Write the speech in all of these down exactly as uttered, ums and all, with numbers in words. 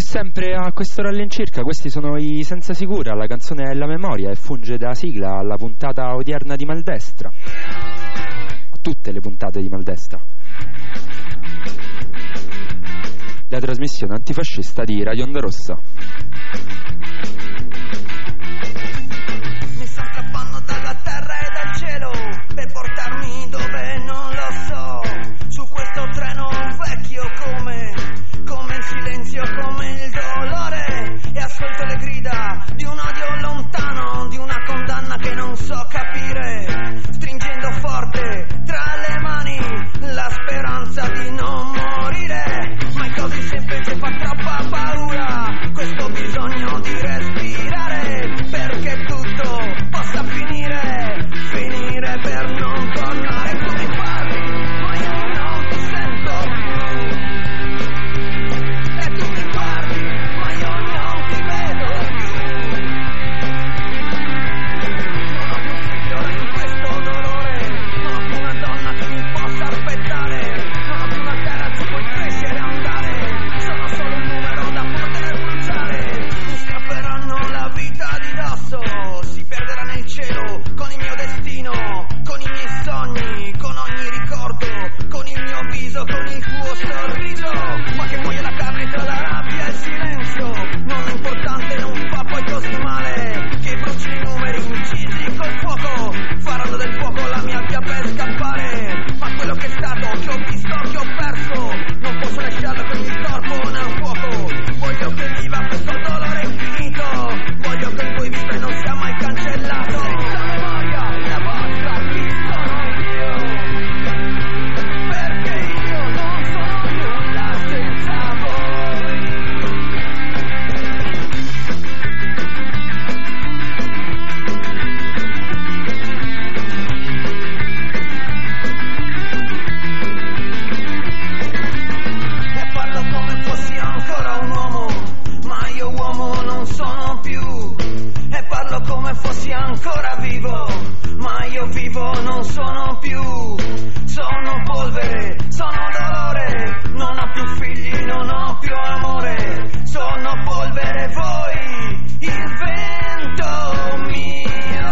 sempre a quest'ora all'incirca. Questi sono i Senza Sicura, la canzone è La Memoria e funge da sigla alla puntata odierna di Maldestra, a tutte le puntate di Maldestra, la trasmissione antifascista di Radio Onda Rossa. Mi sto scappando dalla terra e dal cielo per portarmi dove non lo so, su questo treno vecchio come come il silenzio, come il dolore, e ascolto le grida di un odio lontano, di una condanna che non so capire, stringendo forte tra le mani la speranza di non morire, ma è così semplice, fa troppa paura questo bisogno di respirare, perché tutto possa finire, finire per non tornare. Tu mi parli, ma io non ti sento più. Si perderà nel cielo con il mio destino, con i miei sogni, con ogni ricordo, con il mio viso, con il tuo sorriso, ma che muoia la carne tra la rabbia e il silenzio, non è importante, non fa poi così male, che bruci i numeri incisi col fuoco, faranno del fuoco la mia via per scappare, ma quello che è stato, che ho visto, che ho perso, non posso lasciarlo con il corpo nel fuoco, voglio che viva questo dolore infinito, voglio che voi viva e non sia mai cancellato. Senza memoria, la vostra chi sono io, perché io non sono nulla senza voi. E parlo come fossi ancora un uomo, ma io uomo non sono più, e parlo come fossi ancora vivo, ma io vivo non sono più, sono polvere, sono dolore, non ho più figli, non ho più amore, sono polvere, voi, il vento mio.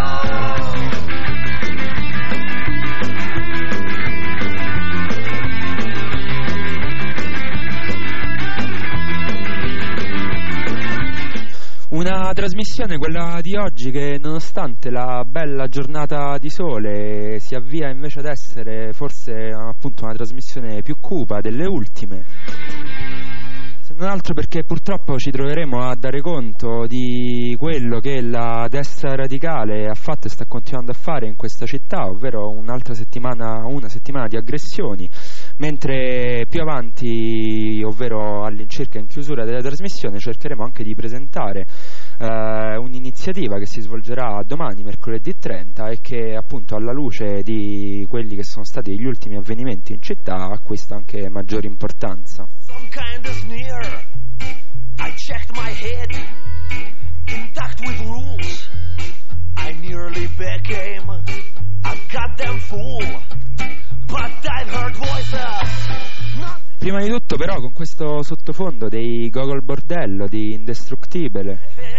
Una trasmissione, quella di oggi, che nonostante la bella giornata di sole si avvia invece ad essere forse appunto una trasmissione più cupa delle ultime, se non altro perché purtroppo ci troveremo a dare conto di quello che la destra radicale ha fatto e sta continuando a fare in questa città, ovvero un'altra settimana, una settimana di aggressioni, mentre più avanti, ovvero all'incirca in chiusura della trasmissione, cercheremo anche di presentare eh, un'iniziativa che si svolgerà domani, mercoledì trenta, e che appunto alla luce di quelli che sono stati gli ultimi avvenimenti in città acquista anche maggiore importanza. Some kind of sneer, I checked my head, intact with rules, I nearly became a goddamn fool, but I've heard voices. Not... Prima di tutto però con questo sottofondo dei Gogol Bordello di Indestructible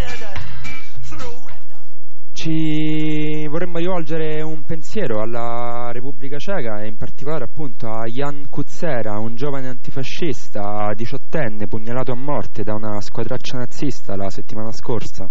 ci vorremmo rivolgere un pensiero alla Repubblica Ceca e in particolare appunto a Jan Kucera, un giovane antifascista diciottenne pugnalato a morte da una squadraccia nazista la settimana scorsa.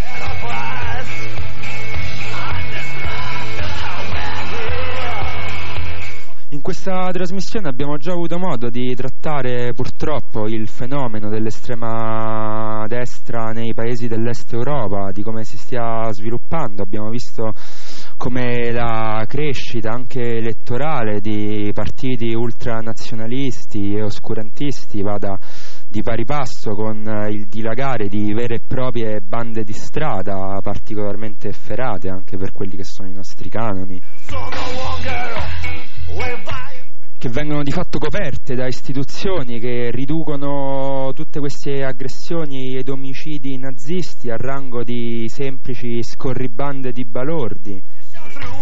In questa trasmissione abbiamo già avuto modo di trattare purtroppo il fenomeno dell'estrema destra nei paesi dell'est Europa, di come si stia sviluppando. Abbiamo visto come la crescita anche elettorale di partiti ultranazionalisti e oscurantisti vada di pari passo con il dilagare di vere e proprie bande di strada particolarmente efferate anche per quelli che sono i nostri canoni, che vengono di fatto coperte da istituzioni che riducono tutte queste aggressioni ed omicidi nazisti a rango di semplici scorribande di balordi,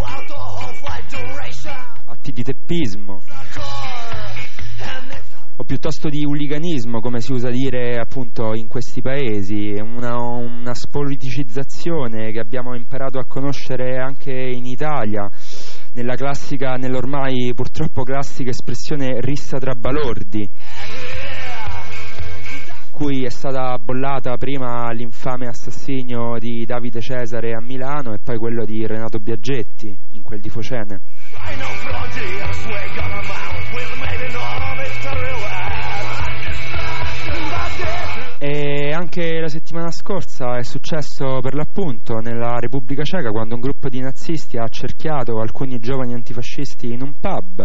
atti di teppismo o più piuttosto di hooliganismo, come si usa dire appunto in questi paesi, una, una spoliticizzazione che abbiamo imparato a conoscere anche in Italia, nella classica, nell'ormai purtroppo classica espressione rissa tra balordi, cui è stata bollata prima l'infame assassinio di Davide Cesare a Milano e poi quello di Renato Biaggetti in quel di Focene. E anche la settimana scorsa è successo per l'appunto nella Repubblica Ceca, quando un gruppo di nazisti ha accerchiato alcuni giovani antifascisti in un pub.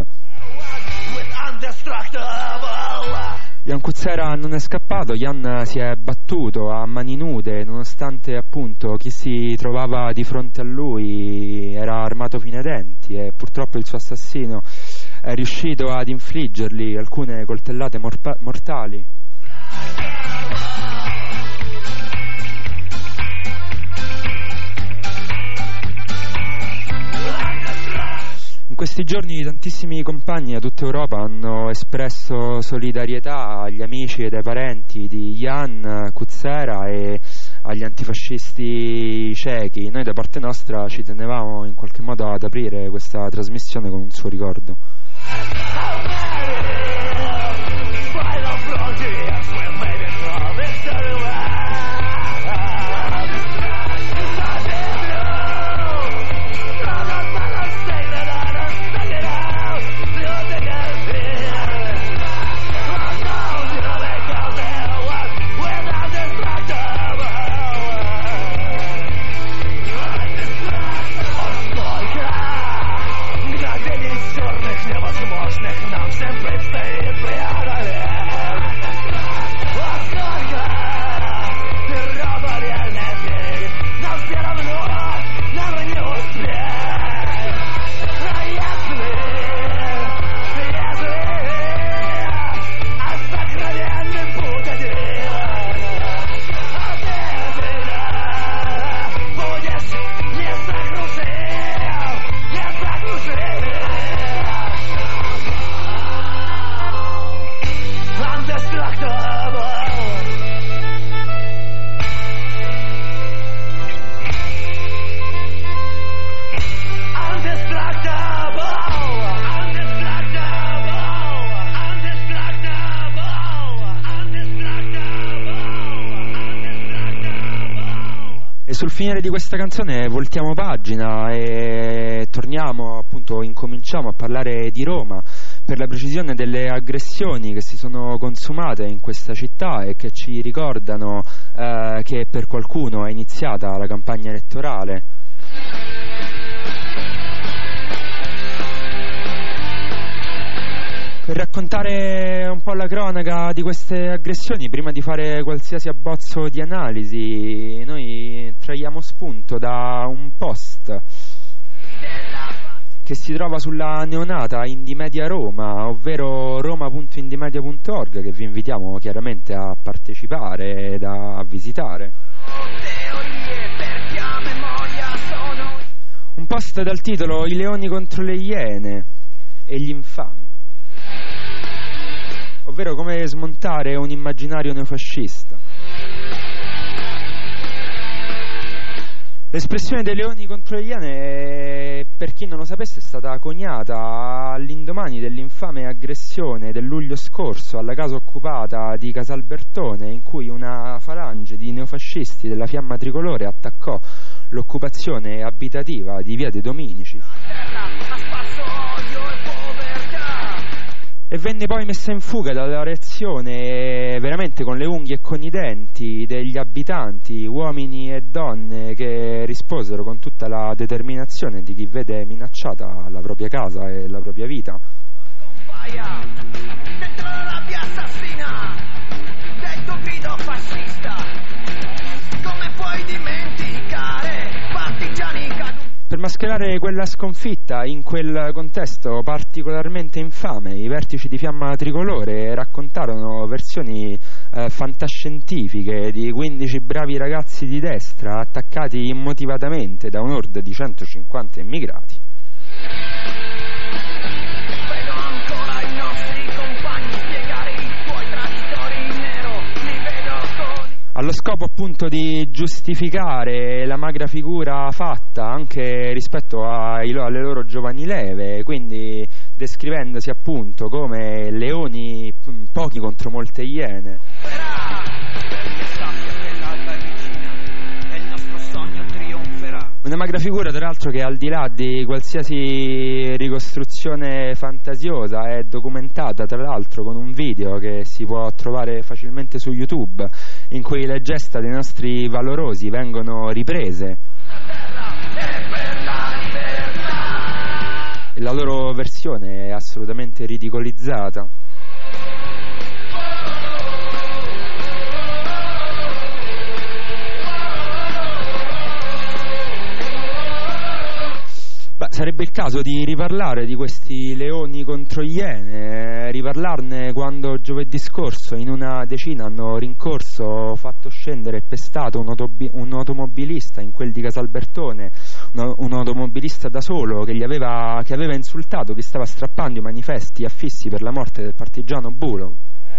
Jan Kutsera non è scappato, Jan si è battuto a mani nude, nonostante appunto chi si trovava di fronte a lui era armato fino ai denti, e purtroppo il suo assassino è riuscito ad infliggergli alcune coltellate morpa- mortali. In questi giorni tantissimi compagni da tutta Europa hanno espresso solidarietà agli amici ed ai parenti di Jan Kutsera e agli antifascisti cechi. Noi da parte nostra ci tenevamo in qualche modo ad aprire questa trasmissione con un suo ricordo. Sul finire di questa canzone voltiamo pagina e torniamo, appunto, incominciamo a parlare di Roma, per la precisione delle aggressioni che si sono consumate in questa città e che ci ricordano eh, che per qualcuno è iniziata la campagna elettorale. Per raccontare un po' la cronaca di queste aggressioni, prima di fare qualsiasi abbozzo di analisi, noi traiamo spunto da un post che si trova sulla neonata Indymedia Roma, ovvero roma punto indymedia punto org, che vi invitiamo chiaramente a partecipare ed a visitare. Un post dal titolo I leoni contro le iene e gli infami, ovvero come smontare un immaginario neofascista. L'espressione dei leoni contro le iene, per chi non lo sapesse, è stata coniata all'indomani dell'infame aggressione del luglio scorso alla casa occupata di Casalbertone, in cui una falange di neofascisti della Fiamma Tricolore attaccò l'occupazione abitativa di via dei Dominici e venne poi messa in fuga dalla reazione, veramente con le unghie e con i denti, degli abitanti, uomini e donne, che risposero con tutta la determinazione di chi vede minacciata la propria casa e la propria vita. Dentro la via assassina del tuo grido fascista, come puoi dimenticare partigiani caduti? Per mascherare quella sconfitta in quel contesto particolarmente infame, i vertici di Fiamma Tricolore raccontarono versioni eh, fantascientifiche di quindici bravi ragazzi di destra attaccati immotivatamente da un'orda di centocinquanta immigrati. Vedo ancora i nostri compagni piegare il tuo scopo appunto di giustificare la magra figura fatta anche rispetto ai, alle loro giovani leve, quindi descrivendosi appunto come leoni pochi contro molte iene. Una magra figura tra l'altro che al di là di qualsiasi ricostruzione fantasiosa è documentata tra l'altro con un video che si può trovare facilmente su YouTube, in cui le gesta dei nostri valorosi vengono riprese e la loro versione è assolutamente ridicolizzata. Beh, sarebbe il caso di riparlare di questi leoni contro iene, riparlarne quando giovedì scorso in una decina hanno rincorso, fatto scendere e pestato un, autobi- un automobilista in quel di Casalbertone, un, un automobilista da solo che, gli aveva, che aveva insultato chi stava strappando i manifesti affissi per la morte del partigiano Bulo.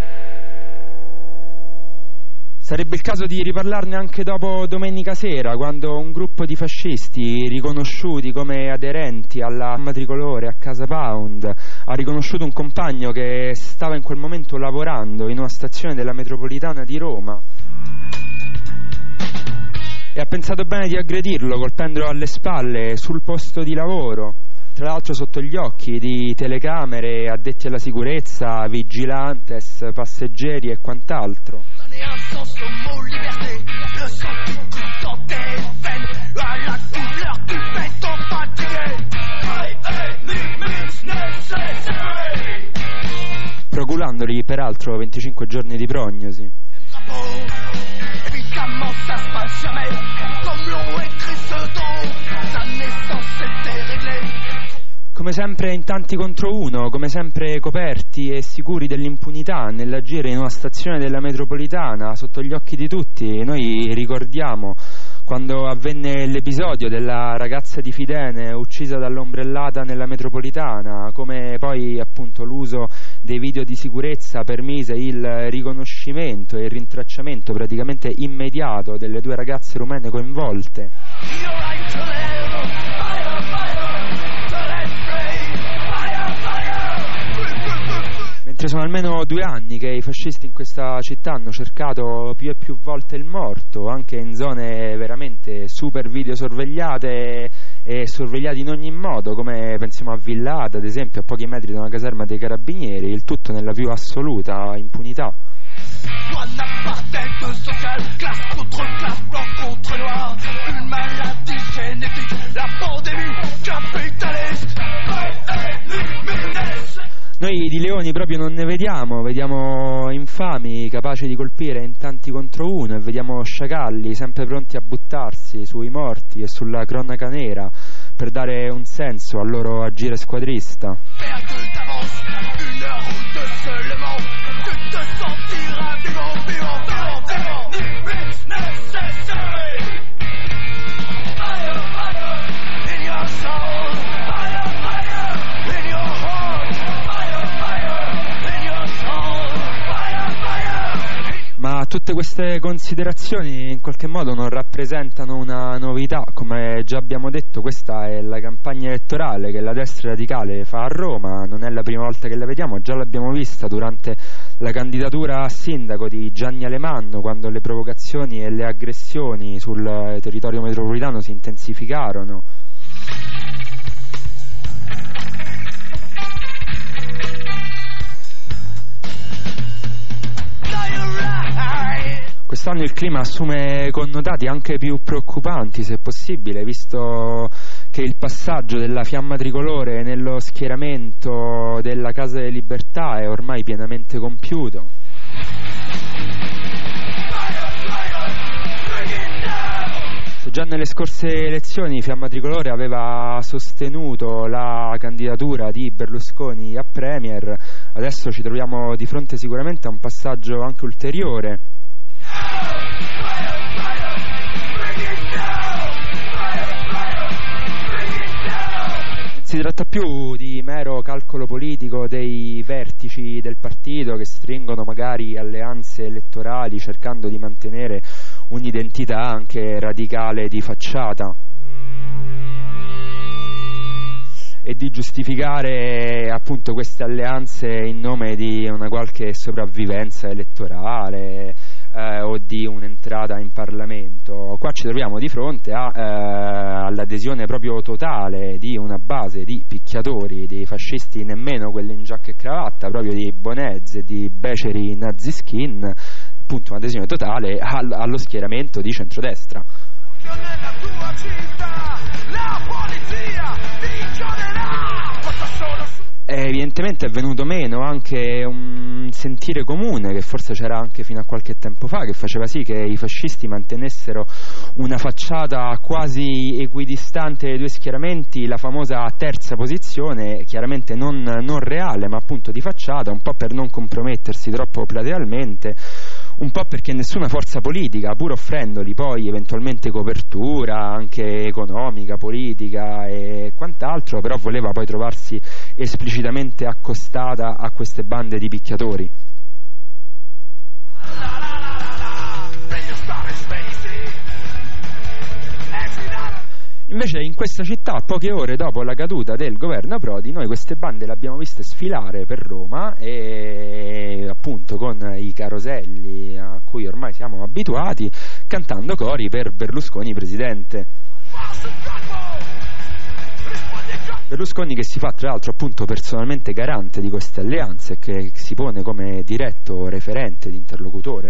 Sarebbe il caso di riparlarne anche dopo domenica sera, quando un gruppo di fascisti riconosciuti come aderenti alla Matricolore a Casa Pound ha riconosciuto un compagno che stava in quel momento lavorando in una stazione della metropolitana di Roma e ha pensato bene di aggredirlo colpendolo alle spalle sul posto di lavoro, tra l'altro sotto gli occhi di telecamere, addetti alla sicurezza, vigilantes, passeggeri e quant'altro. Proculandogli peraltro venticinque giorni di prognosi. Come sempre in tanti contro uno, come sempre coperti e sicuri dell'impunità nell'agire in una stazione della metropolitana sotto gli occhi di tutti. Noi ricordiamo quando avvenne l'episodio della ragazza di Fidene uccisa dall'ombrellata nella metropolitana, come poi appunto l'uso dei video di sicurezza permise il riconoscimento e il rintracciamento praticamente immediato delle due ragazze rumene coinvolte. Mentre sono almeno due anni che i fascisti in questa città hanno cercato più e più volte il morto, anche in zone veramente super videosorvegliate e sorvegliati in ogni modo, come pensiamo a Villata, ad esempio, a pochi metri da una caserma dei carabinieri, il tutto nella più assoluta impunità. Noi di leoni proprio non ne vediamo, vediamo infami capaci di colpire in tanti contro uno e vediamo sciacalli sempre pronti a buttarsi sui morti e sulla cronaca nera per dare un senso al loro agire squadrista. Ma tutte queste considerazioni in qualche modo non rappresentano una novità, come già abbiamo detto questa è la campagna elettorale che la destra radicale fa a Roma, non è la prima volta che la vediamo, già l'abbiamo vista durante la candidatura a sindaco di Gianni Alemanno, quando le provocazioni e le aggressioni sul territorio metropolitano si intensificarono. Quest'anno il clima assume connotati anche più preoccupanti, se possibile, visto che il passaggio della fiamma tricolore nello schieramento della Casa delle Libertà è ormai pienamente compiuto. Se già nelle scorse elezioni Fiamma Tricolore aveva sostenuto la candidatura di Berlusconi a Premier, adesso ci troviamo di fronte sicuramente a un passaggio anche ulteriore. Si tratta più di mero calcolo politico dei vertici del partito che stringono magari alleanze elettorali cercando di mantenere un'identità anche radicale di facciata, e di giustificare appunto queste alleanze in nome di una qualche sopravvivenza elettorale eh, o di un'entrata in Parlamento. Qua ci troviamo di fronte a, eh, all'adesione proprio totale di una base di picchiatori, di fascisti, nemmeno quelli in giacca e cravatta, proprio di Bonez e di beceri naziskin, appunto un'adesione totale al, allo schieramento di centrodestra. Nella tua città la polizia ti inchioderà. Evidentemente è venuto meno anche un sentire comune che forse c'era anche fino a qualche tempo fa, che faceva sì che i fascisti mantenessero una facciata quasi equidistante dei due schieramenti, la famosa terza posizione, chiaramente non, non reale ma appunto di facciata, un po' per non compromettersi troppo platealmente, un po' perché nessuna forza politica, pur offrendoli poi eventualmente copertura anche economica, politica e quant'altro, però voleva poi trovarsi esplicitamente accostata a queste bande di picchiatori. Invece in questa città, poche ore dopo la caduta del governo Prodi, noi queste bande le abbiamo viste sfilare per Roma, e appunto con i caroselli a cui ormai siamo abituati, cantando cori per Berlusconi presidente. Berlusconi che si fa tra l'altro appunto personalmente garante di queste alleanze e che si pone come diretto referente di interlocutore.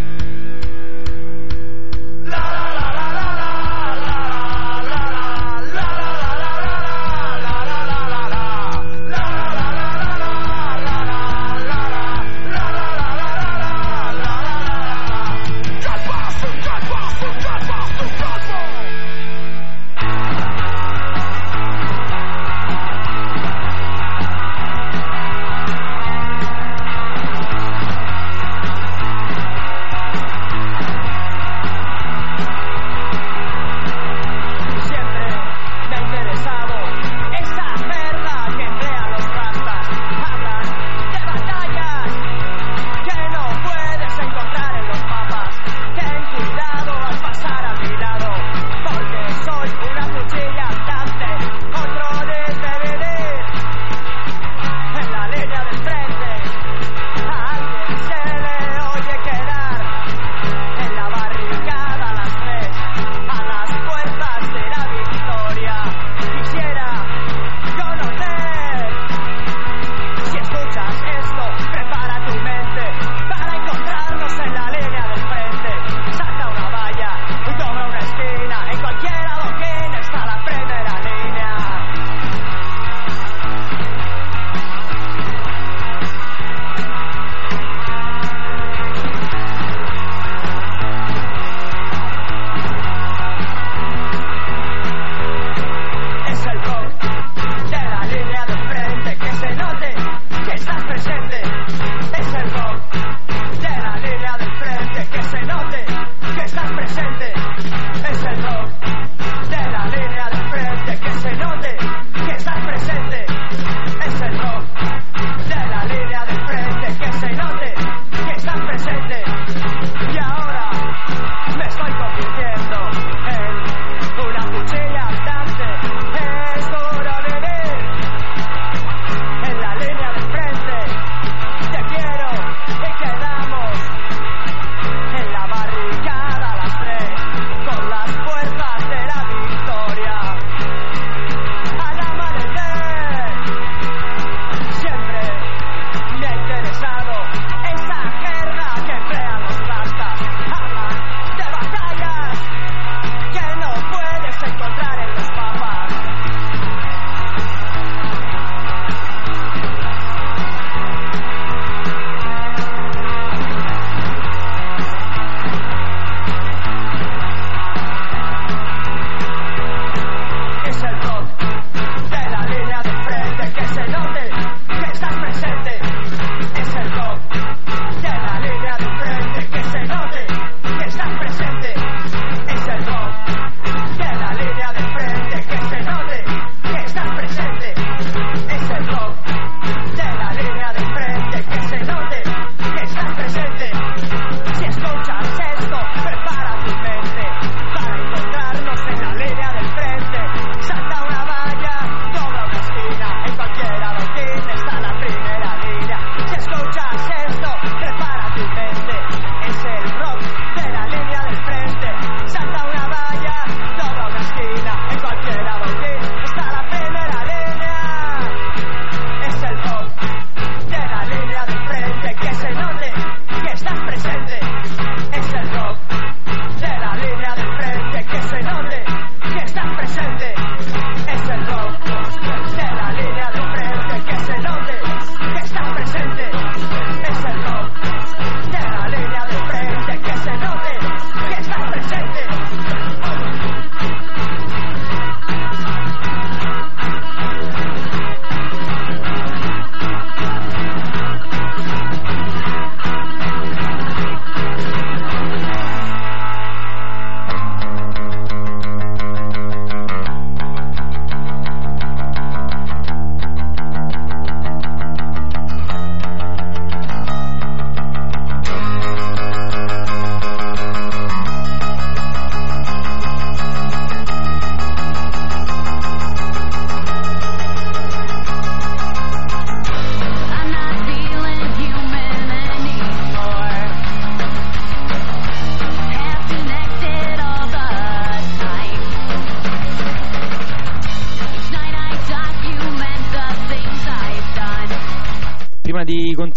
La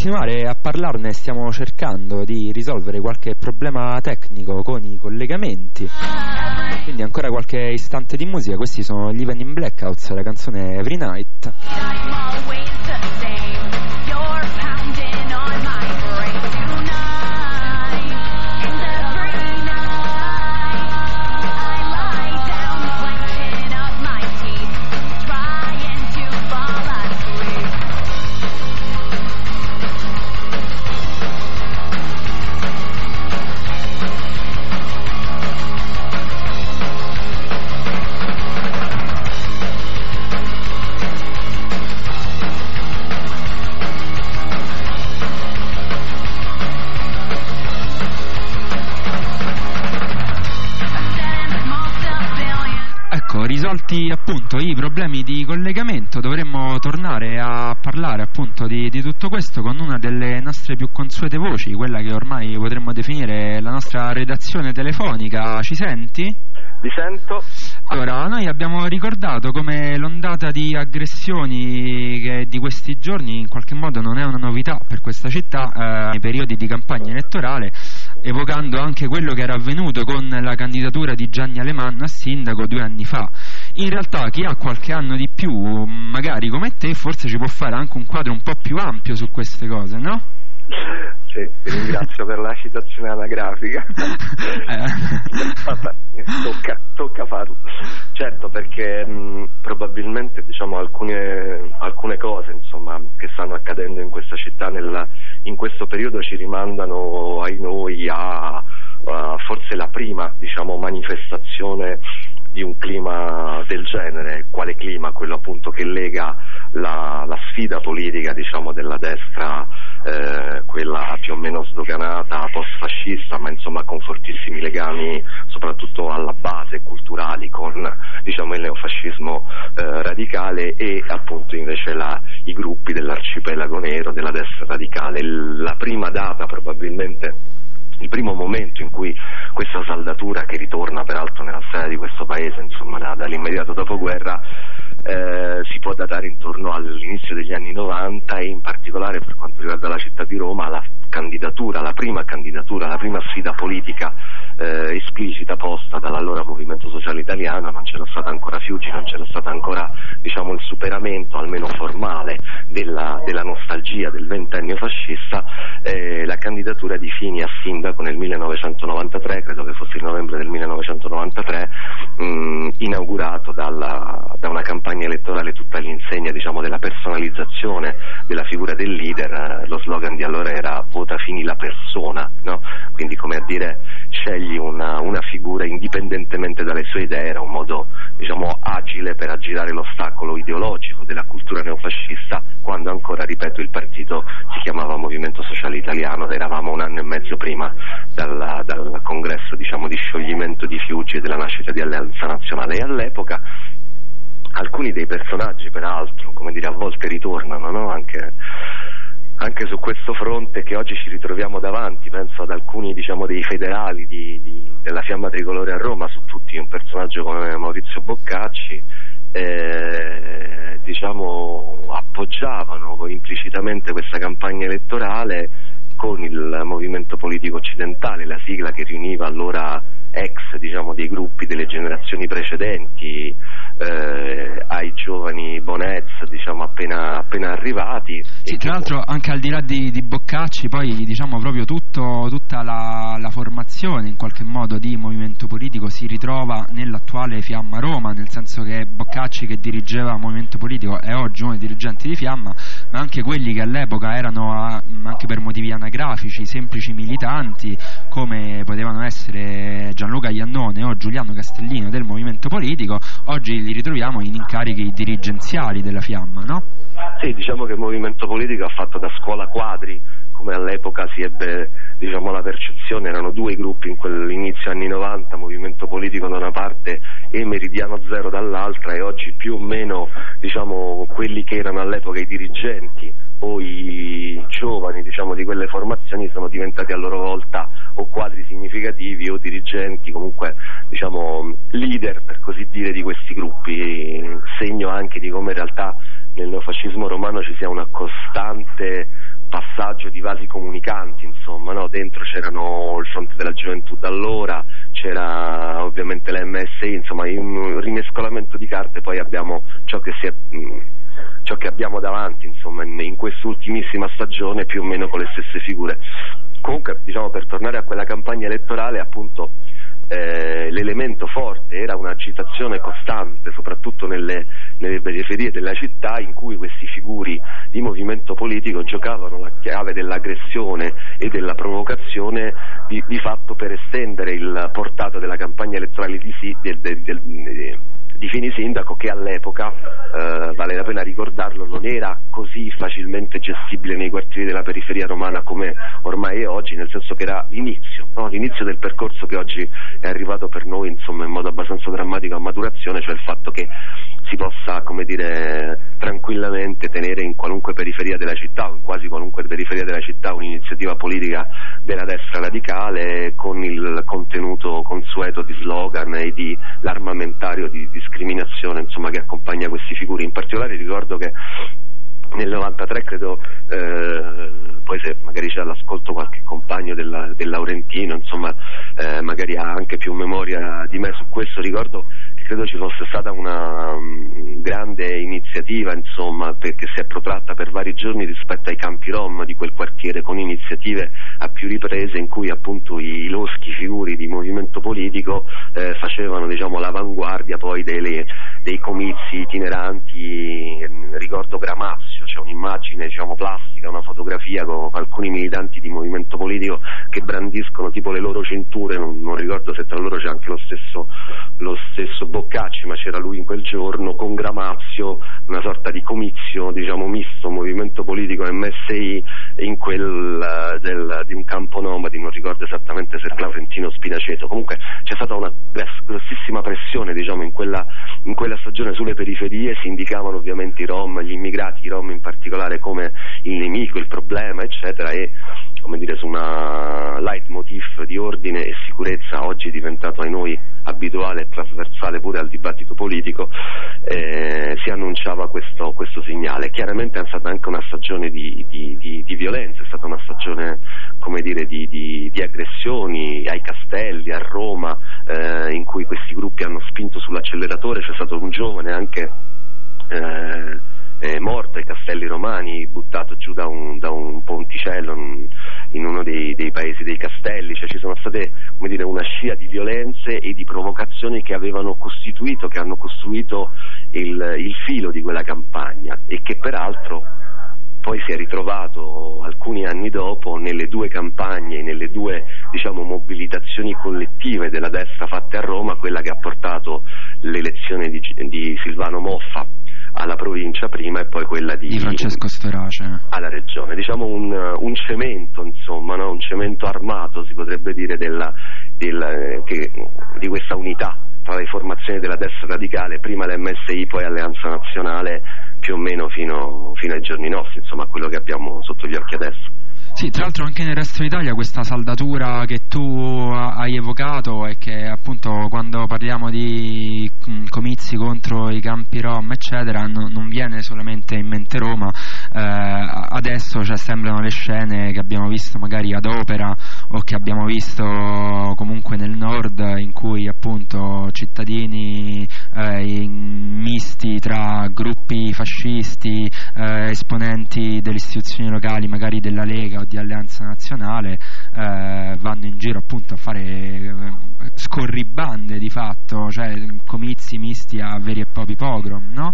continuare a parlarne stiamo cercando di risolvere qualche problema tecnico con i collegamenti, quindi ancora qualche istante di musica. Questi sono gli Even in Blackouts, la canzone Every Night. Risolti appunto i problemi di collegamento, dovremmo tornare a parlare appunto di, di tutto questo con una delle nostre più consuete voci, quella che ormai potremmo definire la nostra redazione telefonica. Ci senti? Vi sento. Allora, noi abbiamo ricordato come l'ondata di aggressioni che di questi giorni in qualche modo non è una novità per questa città eh, nei periodi di campagna elettorale, evocando anche quello che era avvenuto con la candidatura di Gianni Alemanno a sindaco due anni fa. In realtà chi ha qualche anno di più, magari come te, forse ci può fare anche un quadro un po' più ampio su queste cose, no? Sì, ti ringrazio per la citazione anagrafica. eh. tocca, tocca farlo. Certo, perché mh, probabilmente diciamo alcune, alcune cose insomma che stanno accadendo in questa città nella, in questo periodo ci rimandano ai noi a, a forse la prima diciamo manifestazione di un clima del genere. Quale clima? Quello appunto che lega la, la sfida politica diciamo della destra, eh, quella più o meno sdoganata, post-fascista, ma insomma con fortissimi legami soprattutto alla base culturali con diciamo il neofascismo eh, radicale, e appunto invece la, i gruppi dell'arcipelago nero della destra radicale. La prima data probabilmente, il primo momento in cui questa saldatura, che ritorna peraltro nella storia di questo paese insomma da, dall'immediato dopoguerra, eh, si può datare intorno all'inizio degli anni novanta, e in particolare per quanto riguarda la città di Roma la candidatura, la prima candidatura, la prima sfida politica eh, esplicita posta dall'allora Movimento Sociale Italiano. Non c'era stata ancora Fiuggi, non c'era stata ancora diciamo il superamento almeno formale della, della nostalgia del ventennio fascista. Eh, la candidatura di Fini a sindaco nel millenovecentonovantatré, credo che fosse il novembre del millenovecentonovantatré, mh, inaugurato dalla, da una campagna elettorale tutta all'insegna diciamo della personalizzazione della figura del leader. Lo slogan di allora era vota Fini la persona, no? Quindi come a dire scegli una, una figura indipendentemente dalle sue idee. Era un modo diciamo agile per aggirare l'ostacolo ideologico della cultura neofascista, quando ancora, ripeto, il partito si chiamava Movimento Sociale Italiano ed eravamo un anno e mezzo prima dal, dal congresso diciamo di scioglimento di Fiuggi e della nascita di Alleanza Nazionale. E all'epoca alcuni dei personaggi, peraltro, come dire, a volte ritornano, no? Anche anche su questo fronte che oggi ci ritroviamo davanti. Penso ad alcuni diciamo dei federali di, di, della Fiamma Tricolore a Roma, su tutti un personaggio come Maurizio Boccacci, eh, diciamo appoggiavano implicitamente questa campagna elettorale con il movimento politico occidentale, la sigla che riuniva allora ex diciamo dei gruppi delle generazioni precedenti, eh, ai giovani Bonez diciamo appena, appena arrivati. Sì, tra l'altro anche al di là di, di Boccacci, poi diciamo proprio tutto, tutta la, la formazione in qualche modo di movimento politico si ritrova nell'attuale Fiamma Roma, nel senso che Boccacci, che dirigeva movimento politico, è oggi uno dei dirigenti di Fiamma, ma anche quelli che all'epoca erano a, anche per motivi anagrafici semplici militanti, come potevano essere Gianluca Iannone o Giuliano Castellino del movimento politico, oggi li ritroviamo in incarichi dirigenziali della Fiamma, no? Sì, diciamo che il movimento politico ha fatto da scuola quadri, come all'epoca si ebbe diciamo la percezione. Erano due gruppi in quell'inizio anni novanta, movimento politico da una parte e Meridiano Zero dall'altra, e oggi più o meno diciamo quelli che erano all'epoca i dirigenti o i giovani diciamo di quelle formazioni sono diventati a loro volta o quadri significativi o dirigenti, comunque diciamo leader per così dire di questi gruppi, segno anche di come in realtà nel neofascismo romano ci sia una costante passaggio di vasi comunicanti, insomma, no? Dentro c'erano il Fronte della Gioventù d'allora, c'era ovviamente l'M S I, insomma in un rimescolamento di carte poi abbiamo ciò che si è mh, ciò che abbiamo davanti, insomma, in, in quest'ultimissima stagione, più o meno con le stesse figure. Comunque, diciamo, per tornare a quella campagna elettorale, appunto, eh, l'elemento forte era un'agitazione costante, soprattutto nelle, nelle periferie della città, in cui questi figuri di movimento politico giocavano la chiave dell'aggressione e della provocazione, di, di fatto per estendere il portato della campagna elettorale di, del, del, del, del di Fini sindaco, che all'epoca, eh, vale la pena ricordarlo, non era così facilmente gestibile nei quartieri della periferia romana come ormai è oggi, nel senso che era l'inizio, no? L'inizio del percorso che oggi è arrivato per noi, insomma, in modo abbastanza drammatico a maturazione, cioè il fatto che si possa, come dire, tranquillamente tenere in qualunque periferia della città o in quasi qualunque periferia della città un'iniziativa politica della destra radicale con il contenuto consueto di slogan e di l'armamentario di discriminazione, insomma, che accompagna questi figuri. In particolare ricordo che nel novantatré, credo, eh, poi se magari c'è all'ascolto qualche compagno del, del Laurentino, insomma, eh, magari ha anche più memoria di me su questo, ricordo che credo ci fosse stata una um, grande iniziativa, insomma, perché si è protratta per vari giorni rispetto ai campi rom di quel quartiere, con iniziative a più riprese in cui appunto i loschi figuri di movimento politico eh, facevano, diciamo, l'avanguardia poi delle, dei comizi itineranti. Ricordo Gramazio, c'è un'immagine, diciamo, plastica, una fotografia con alcuni militanti di movimento politico che brandiscono tipo le loro cinture, non, non ricordo se tra loro c'è anche lo stesso, lo stesso Boccacci, ma c'era lui in quel giorno con Gramazio, una sorta di comizio, diciamo, misto, movimento politico M S I, in quel del, di un campo nomadi, non ricordo esattamente se era Laurentino Spinaceto. Comunque c'è stata una grossissima pressione, diciamo, in quella, in quella stagione sulle periferie. Si indicavano ovviamente i rom, gli immigrati, i rom in particolare, come il nemico, il problema, eccetera, e, come dire, su una leitmotiv di ordine e sicurezza, oggi diventato ai noi abituale e trasversale pure al dibattito politico, eh, si annunciava questo, questo segnale. Chiaramente è stata anche una stagione di, di, di, di violenza, è stata una stagione, come dire, di, di, di aggressioni ai Castelli, a Roma, eh, in cui questi gruppi hanno spinto sull'acceleratore. C'è stato un giovane anche eh, è morto ai Castelli Romani, buttato giù da un, da un ponticello in, in uno dei, dei paesi dei Castelli. Cioè ci sono state, come dire, una scia di violenze e di provocazioni che avevano costituito, che hanno costruito il, il filo di quella campagna, e che peraltro poi si è ritrovato alcuni anni dopo nelle due campagne, nelle due, diciamo, mobilitazioni collettive della destra fatte a Roma, quella che ha portato l'elezione di, di Silvano Moffa alla provincia prima, e poi quella di, di Francesco Storace alla regione. Diciamo un, un cemento, insomma, no? Un cemento armato, si potrebbe dire, della, del, che, di questa unità tra le formazioni della destra radicale, prima l'M S I, poi Alleanza Nazionale, più o meno fino, fino ai giorni nostri, insomma, quello che abbiamo sotto gli occhi adesso. Sì, tra l'altro anche nel resto d'Italia questa saldatura che tu hai evocato, e che appunto quando parliamo di comizi contro i campi rom eccetera non, non viene solamente in mente Roma. Eh, adesso, cioè, sembrano le scene che abbiamo visto magari ad Opera, o che abbiamo visto comunque nel nord, in cui appunto cittadini eh, in, misti tra gruppi fascisti, eh, esponenti delle istituzioni locali, magari della Lega o di Alleanza Nazionale, eh, vanno in giro appunto a fare eh, scorribande di fatto, cioè comizi misti a veri e propri pogrom, no?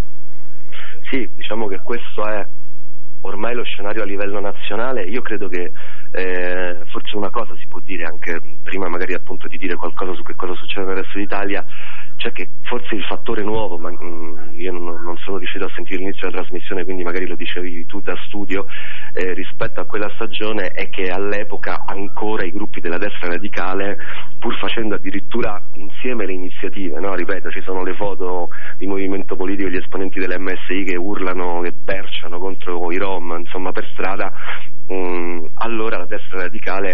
Sì, diciamo che questo è ormai lo scenario a livello nazionale. Io credo che eh, forse una cosa si può dire, anche prima magari appunto di dire qualcosa su che cosa succede nel resto d'Italia, cioè che forse il fattore nuovo, ma mh, io non, non sono riuscito a sentire l'inizio della trasmissione, quindi magari lo dicevi tu da studio, eh, rispetto a quella stagione, è che all'epoca ancora i gruppi della destra radicale, pur facendo addirittura insieme le iniziative, no? Ripeto, ci sono le foto di movimento politico, gli esponenti dell'M S I che urlano, che berciano contro i rom, insomma, per strada. Um, allora la destra radicale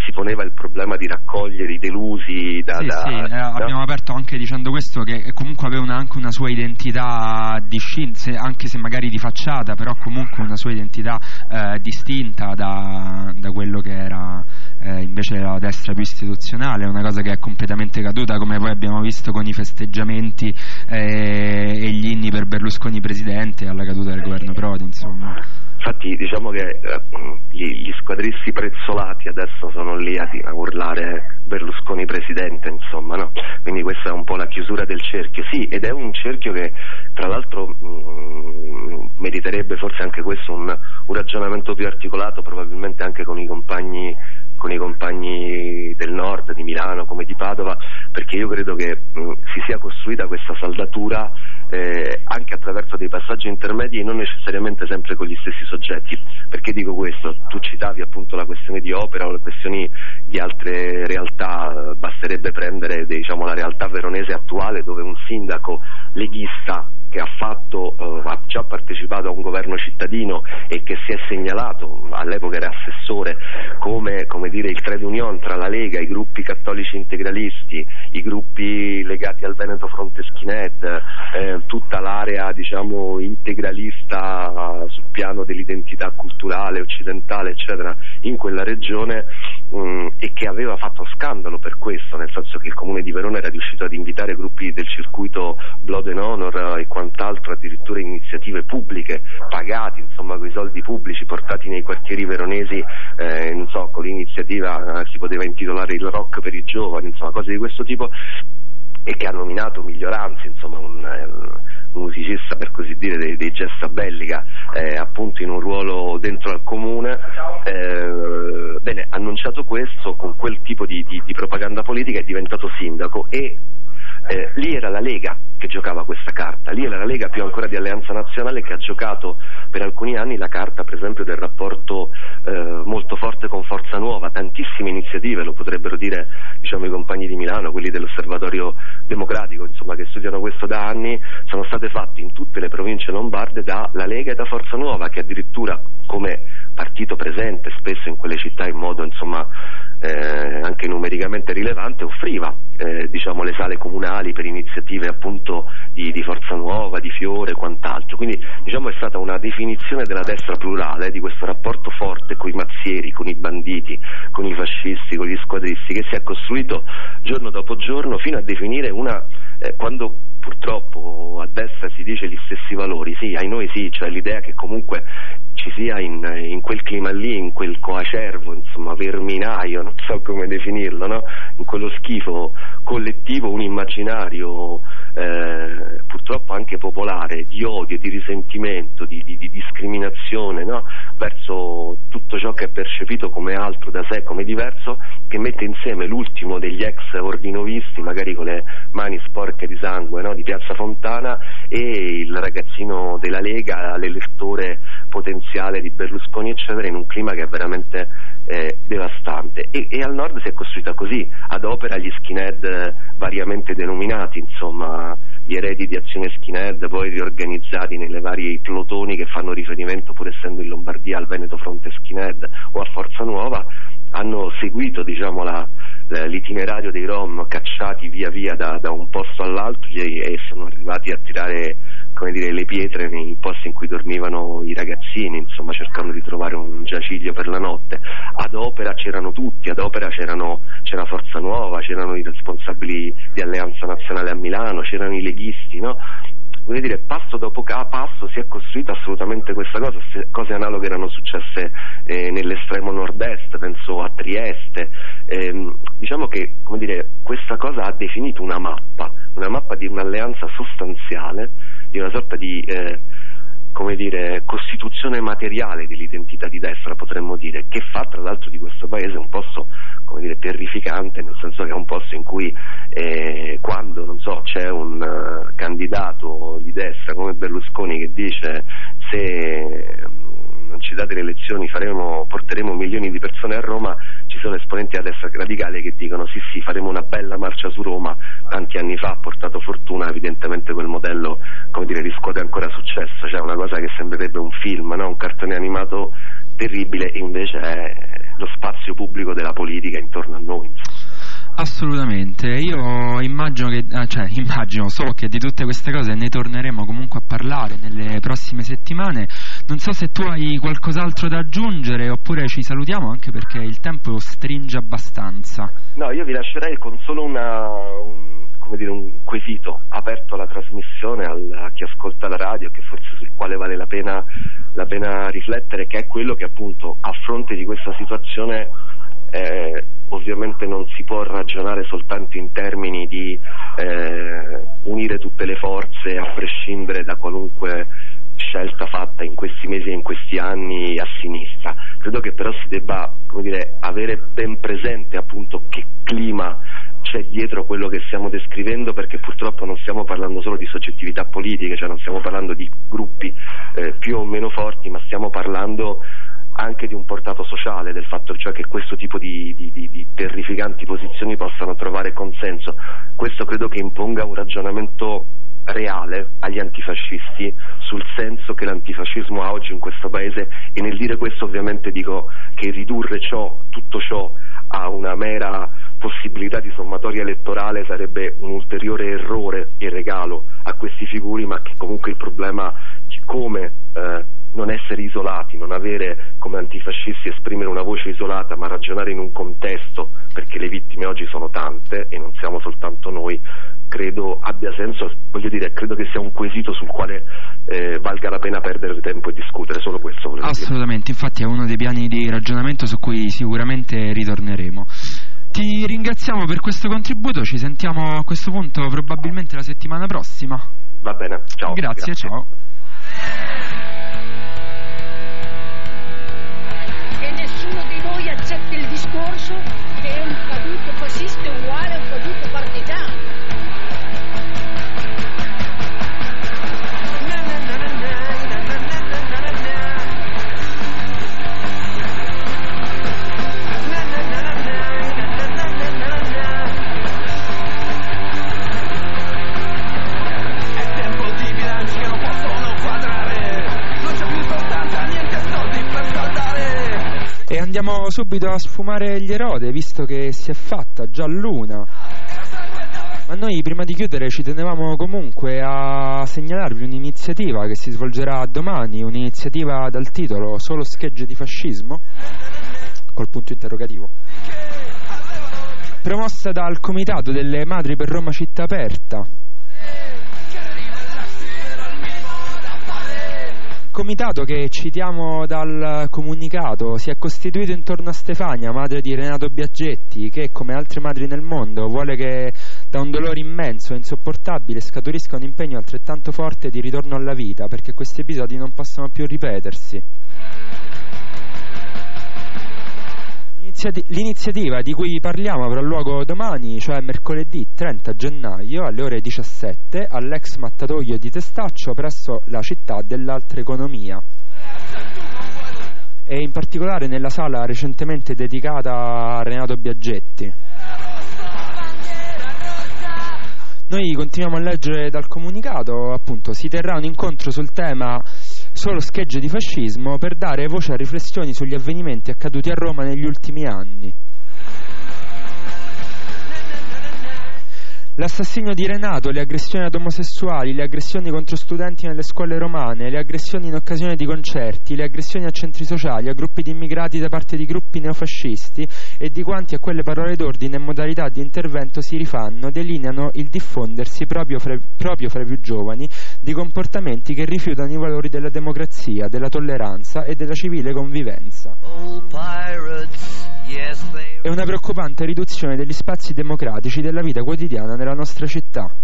si poneva il problema di raccogliere i delusi da... Sì, da, sì, eh, da... abbiamo aperto anche dicendo questo, che comunque aveva una, anche una sua identità distinta, anche se magari di facciata, però comunque una sua identità eh, distinta da, da quello che era eh, invece la destra più istituzionale, una cosa che è completamente caduta, come poi abbiamo visto con i festeggiamenti eh, e gli inni per Berlusconi presidente alla caduta del governo Prodi, insomma. Infatti diciamo che eh, gli, gli squadristi prezzolati adesso sono lì a, a urlare Berlusconi presidente, insomma, no? Quindi questa è un po' la chiusura del cerchio, sì, ed è un cerchio che tra l'altro mh, meriterebbe forse anche questo un, un ragionamento più articolato, probabilmente anche con i compagni con i compagni del nord, di Milano come di Padova, perché io credo che mh, si sia costruita questa saldatura eh, anche attraverso dei passaggi intermedi e non necessariamente sempre con gli stessi soggetti. Perché dico questo? Tu citavi appunto la questione di Opera o le questioni di altre realtà, basterebbe prendere diciamo la realtà veronese attuale, dove un sindaco leghista che ha fatto eh, ha già partecipato a un governo cittadino e che si è segnalato, all'epoca era assessore, come, come dire il trade union tra la Lega, i gruppi cattolici integralisti, i gruppi legati al Veneto Fronte Skinhead, eh, tutta l'area diciamo integralista sul piano dell'identità culturale occidentale eccetera in quella regione, mh, e che aveva fatto scandalo per questo, nel senso che il comune di Verona era riuscito ad invitare gruppi del circuito Blood and Honor e quant'altro, addirittura iniziative pubbliche pagati insomma con i soldi pubblici portati nei quartieri veronesi, eh, non so, con l'iniziativa eh, si poteva intitolare il rock per i giovani, insomma cose di questo tipo, e che ha nominato Miglioranzi, insomma un, un musicista per così dire dei, dei Gesta Bellica, eh, appunto in un ruolo dentro al comune. Eh, bene, annunciato questo, con quel tipo di, di, di propaganda politica è diventato sindaco e eh, lì era la Lega che giocava questa carta, lì era la Lega più ancora di Alleanza Nazionale, che ha giocato per alcuni anni la carta per esempio del rapporto eh, molto forte con Forza Nuova. Tantissime iniziative, lo potrebbero dire diciamo i compagni di Milano, quelli dell'Osservatorio Democratico, insomma, che studiano questo da anni, sono state fatte in tutte le province lombarde dalla Lega e da Forza Nuova, che addirittura come partito presente spesso in quelle città in modo insomma eh, anche numericamente rilevante offriva eh, diciamo le sale comunali per iniziative appunto di, di Forza Nuova, di Fiore e quant'altro. Quindi diciamo è stata una definizione della destra plurale, di questo rapporto forte con i mazzieri, con i banditi, con i fascisti, con gli squadristi, che si è costruito giorno dopo giorno fino a definire una eh, quando purtroppo a destra si dice gli stessi valori, sì, ai noi sì, cioè l'idea che comunque ci sia in, in quel clima lì, in quel coacervo, insomma, verminaio, non so come definirlo, no? In quello schifo collettivo, un immaginario eh, purtroppo anche popolare di odio, di risentimento, di, di, di discriminazione, no? Verso tutto ciò che è percepito come altro da sé, come diverso, che mette insieme l'ultimo degli ex ordinovisti, magari con le mani sporche di sangue, no? Di Piazza Fontana, e il ragazzino della Lega, l'elettore potenziale di Berlusconi eccetera, in un clima che è veramente eh, devastante. E, e al nord si è costruita così, ad opera gli skinhead eh, variamente denominati, insomma gli eredi di Azione Skinhead, poi riorganizzati nelle varie plotoni che fanno riferimento, pur essendo in Lombardia, al Veneto Fronte Skinhead o a Forza Nuova, hanno seguito diciamo la, la, l'itinerario dei Rom cacciati via via da, da un posto all'altro e, e sono arrivati a tirare, come dire, le pietre nei posti in cui dormivano i ragazzini, insomma cercando di trovare un giaciglio per la notte. Ad opera c'erano tutti, ad opera c'erano, c'era Forza Nuova, c'erano i responsabili di Alleanza Nazionale a Milano, c'erano i leghisti, no? Voglio dire, passo dopo passo si è costruita assolutamente questa cosa. Cose analoghe erano successe eh, nell'estremo nord-est, penso a Trieste. Eh, diciamo che, come dire, questa cosa ha definito una mappa, una mappa di un'alleanza sostanziale, di una sorta di eh, come dire, costituzione materiale dell'identità di destra, potremmo dire, che fa tra l'altro di questo paese un posto, come dire, terrificante, nel senso che è un posto in cui eh, quando, non so, c'è un uh, candidato di destra come Berlusconi che dice se um, non ci date le elezioni faremo, porteremo milioni di persone a Roma, ci sono esponenti della destra radicale che dicono sì sì faremo una bella marcia su Roma. Tanti anni fa ha portato fortuna, evidentemente quel modello, come dire, riscuote ancora successo, cioè una cosa che sembrerebbe un film, no? Un cartone animato terribile, e invece è lo spazio pubblico della politica intorno a noi. Assolutamente, io immagino che, cioè immagino, so che di tutte queste cose ne torneremo comunque a parlare nelle prossime settimane. Non so se tu hai qualcos'altro da aggiungere oppure ci salutiamo, anche perché il tempo stringe abbastanza. No, io vi lascerei con solo una, un, come dire, un quesito aperto alla trasmissione, al, a chi ascolta la radio, che forse sul quale vale la pena, la pena riflettere, che è quello che appunto a fronte di questa situazione eh, ovviamente non si può ragionare soltanto in termini di eh, unire tutte le forze a prescindere da qualunque scelta fatta in questi mesi e in questi anni a sinistra. Credo che però si debba, come dire, avere ben presente appunto che clima c'è dietro quello che stiamo descrivendo, perché purtroppo non stiamo parlando solo di soggettività politiche, cioè non stiamo parlando di gruppi eh, più o meno forti, ma stiamo parlando anche di un portato sociale, del fatto cioè che questo tipo di, di, di, di terrificanti posizioni possano trovare consenso. Questo credo che imponga un ragionamento reale agli antifascisti sul senso che l'antifascismo ha oggi in questo paese, e nel dire questo ovviamente dico che ridurre ciò, tutto ciò a una mera possibilità di sommatoria elettorale sarebbe un ulteriore errore e regalo a questi figuri, ma che comunque il problema di come eh, non essere isolati, non avere come antifascisti esprimere una voce isolata, ma ragionare in un contesto, perché le vittime oggi sono tante e non siamo soltanto noi, credo abbia senso. Voglio dire, credo che sia un quesito sul quale eh, valga la pena perdere tempo e discutere, solo questo volevo assolutamente dire. Infatti è uno dei piani di ragionamento su cui sicuramente ritorneremo. Ti ringraziamo per questo contributo, ci sentiamo a questo punto probabilmente la settimana prossima. Va bene, ciao. Grazie, grazie. Ciao. Che nessuno di noi accetti il discorso che è un caduto fascista uguale a un caduto partigiano. E andiamo subito a sfumare gli erode, visto che si è fatta già l'una. Ma noi prima di chiudere ci tenevamo comunque a segnalarvi un'iniziativa che si svolgerà domani, un'iniziativa dal titolo Solo schegge di fascismo, col punto interrogativo, promossa dal Comitato delle Madri per Roma Città Aperta. Comitato che, citiamo dal comunicato, si è costituito intorno a Stefania, madre di Renato Biaggetti, che come altre madri nel mondo vuole che da un dolore immenso e insopportabile scaturisca un impegno altrettanto forte di ritorno alla vita, perché questi episodi non possano più ripetersi. L'iniziativa di cui parliamo avrà luogo domani, cioè mercoledì trenta gennaio alle ore diciassette all'ex mattatoio di Testaccio presso la città dell'altra economia, e in particolare nella sala recentemente dedicata a Renato Biaggetti. Noi continuiamo a leggere dal comunicato, appunto, si terrà un incontro sul tema Solo schegge di fascismo per dare voce a riflessioni sugli avvenimenti accaduti a Roma negli ultimi anni. L'assassinio di Renato, le aggressioni ad omosessuali, le aggressioni contro studenti nelle scuole romane, le aggressioni in occasione di concerti, le aggressioni a centri sociali, a gruppi di immigrati da parte di gruppi neofascisti e di quanti a quelle parole d'ordine e modalità di intervento si rifanno, delineano il diffondersi proprio fra, proprio fra i più giovani di comportamenti che rifiutano i valori della democrazia, della tolleranza e della civile convivenza. E una preoccupante riduzione degli spazi democratici della vita quotidiana nella nostra città.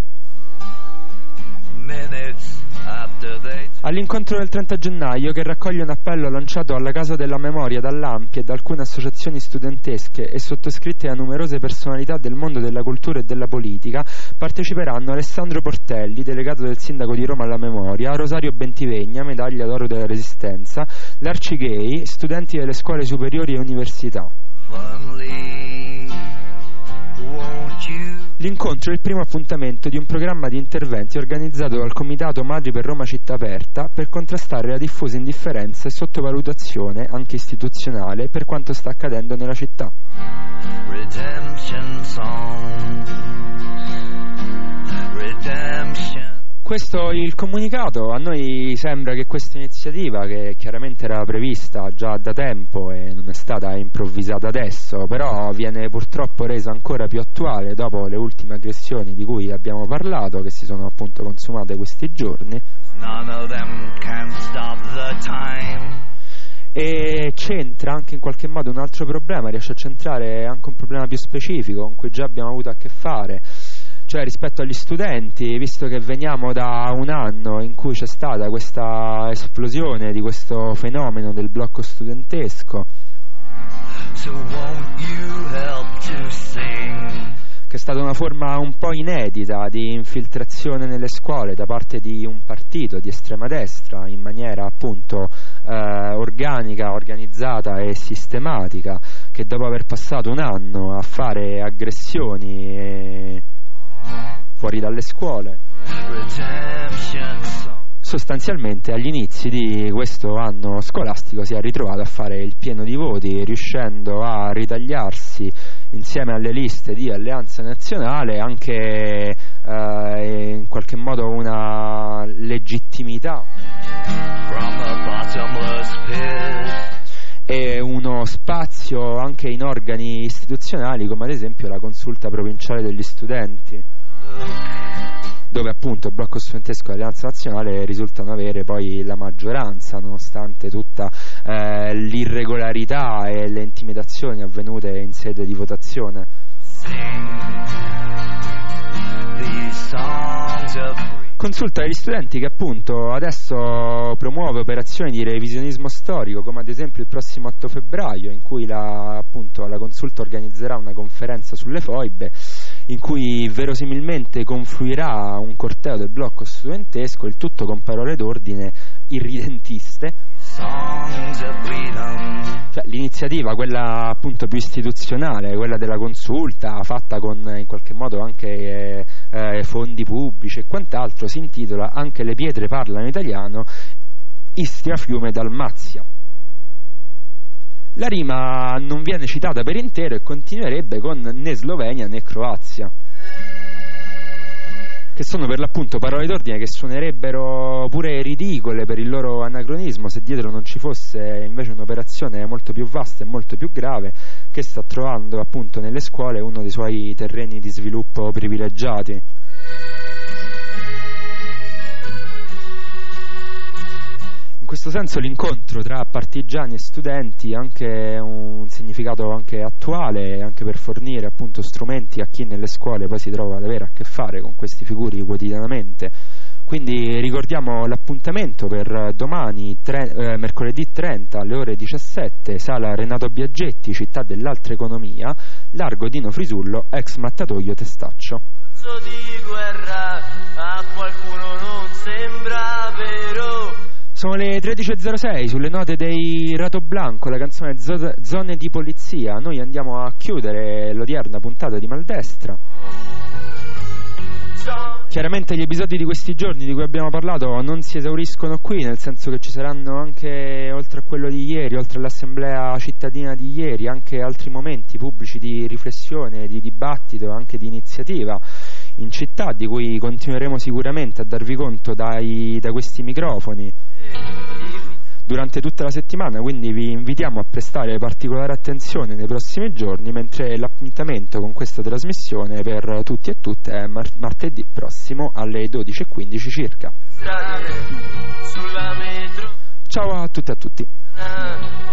All'incontro del trenta gennaio, che raccoglie un appello lanciato alla Casa della Memoria dall'A M P I e da alcune associazioni studentesche e sottoscritte da numerose personalità del mondo della cultura e della politica, parteciperanno Alessandro Portelli, delegato del sindaco di Roma alla memoria, Rosario Bentivegna, medaglia d'oro della Resistenza, Larci Gay, studenti delle scuole superiori e università. L'incontro è il primo appuntamento di un programma di interventi organizzato dal Comitato Madri per Roma Città Aperta per contrastare la diffusa indifferenza e sottovalutazione, anche istituzionale, per quanto sta accadendo nella città. Redemption song. Redemption. Questo il comunicato. A noi sembra che questa iniziativa, che chiaramente era prevista già da tempo e non è stata improvvisata adesso, però viene purtroppo resa ancora più attuale dopo le ultime aggressioni di cui abbiamo parlato, che si sono appunto consumate questi giorni. None of them can stop the time. E c'entra anche in qualche modo un altro problema, riesce a centrare anche un problema più specifico con cui già abbiamo avuto a che fare. Cioè, rispetto agli studenti, visto che veniamo da un anno in cui c'è stata questa esplosione di questo fenomeno del blocco studentesco, so won't you help to sing? Che è stata una forma un po' inedita di infiltrazione nelle scuole da parte di un partito di estrema destra in maniera appunto eh, organica, organizzata e sistematica, che dopo aver passato un anno a fare aggressioni e fuori dalle scuole, sostanzialmente agli inizi di questo anno scolastico si è ritrovato a fare il pieno di voti, riuscendo a ritagliarsi insieme alle liste di Alleanza Nazionale anche eh, in qualche modo una legittimità e uno spazio anche in organi istituzionali come ad esempio la Consulta Provinciale degli Studenti, dove appunto il blocco studentesco e l'Alleanza Nazionale risultano avere poi la maggioranza, nonostante tutta eh, l'irregolarità e le intimidazioni avvenute in sede di votazione. Consulta degli studenti che appunto adesso promuove operazioni di revisionismo storico, come ad esempio il prossimo otto febbraio, in cui la, appunto, la Consulta organizzerà una conferenza sulle foibe, in cui verosimilmente confluirà un corteo del blocco studentesco, il tutto con parole d'ordine irridentiste. Cioè, l'iniziativa, quella appunto più istituzionale, quella della consulta, fatta con in qualche modo anche eh, eh, fondi pubblici e quant'altro, si intitola Anche le pietre parlano italiano, Istria, Fiume, Dalmazia. La rima non viene citata per intero e continuerebbe con né Slovenia né Croazia, che sono per l'appunto parole d'ordine che suonerebbero pure ridicole per il loro anacronismo se dietro non ci fosse invece un'operazione molto più vasta e molto più grave che sta trovando appunto nelle scuole uno dei suoi terreni di sviluppo privilegiati. In questo senso l'incontro tra partigiani e studenti ha anche un significato anche attuale, anche per fornire appunto strumenti a chi nelle scuole poi si trova ad avere a che fare con questi figuri quotidianamente. Quindi ricordiamo l'appuntamento per domani, tre, eh, mercoledì trenta alle ore diciassette, sala Renato Biaggetti, Città dell'Altra Economia, largo Dino Frisullo, ex mattatoio Testaccio. Di guerra a qualcuno non sembra vero. Sono le tredici e zero sei, sulle note dei Rato Blanco, la canzone zo- Zone di Polizia. Noi andiamo a chiudere l'odierna puntata di Maldestra. Chiaramente gli episodi di questi giorni di cui abbiamo parlato non si esauriscono qui, nel senso che ci saranno anche, oltre a quello di ieri, oltre all'assemblea cittadina di ieri, anche altri momenti pubblici di riflessione, di dibattito, anche di iniziativa in città, di cui continueremo sicuramente a darvi conto dai, da questi microfoni durante tutta la settimana, quindi vi invitiamo a prestare particolare attenzione nei prossimi giorni, mentre l'appuntamento con questa trasmissione per tutti e tutte è mar- martedì prossimo alle dodici e quindici circa. Ciao a tutte e a tutti.